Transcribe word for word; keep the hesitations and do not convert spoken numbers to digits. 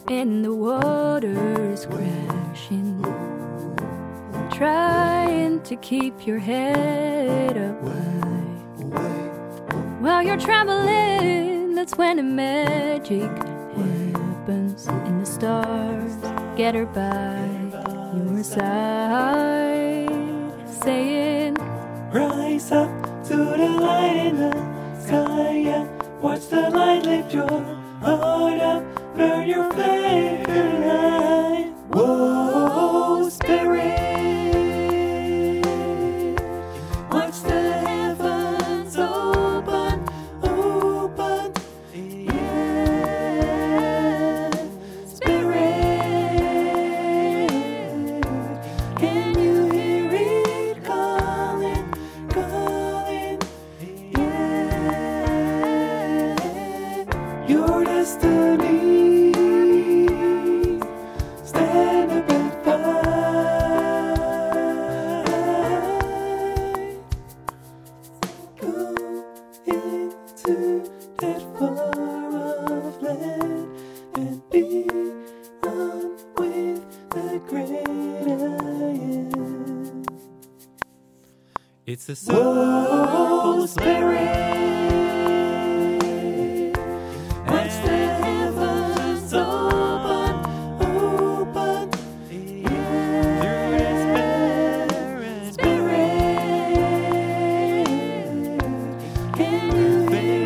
and the water's crashing, trying to keep your head up high. While you're traveling, that's when the magic happens, and the stars get her by your side, saying, rise up to the light in the sky, yeah. Watch the light lift your heart up, burn your flame light. Whoa, spirit, watch the heavens open, open, yeah. Spirit, can you hear it calling, calling, yeah. Your destiny, stand up and fight. Go into that far off land and be one with the great I am. It's the soul spirit. Watch the heavens open, open, yeah. Spirit, spirit, can you feel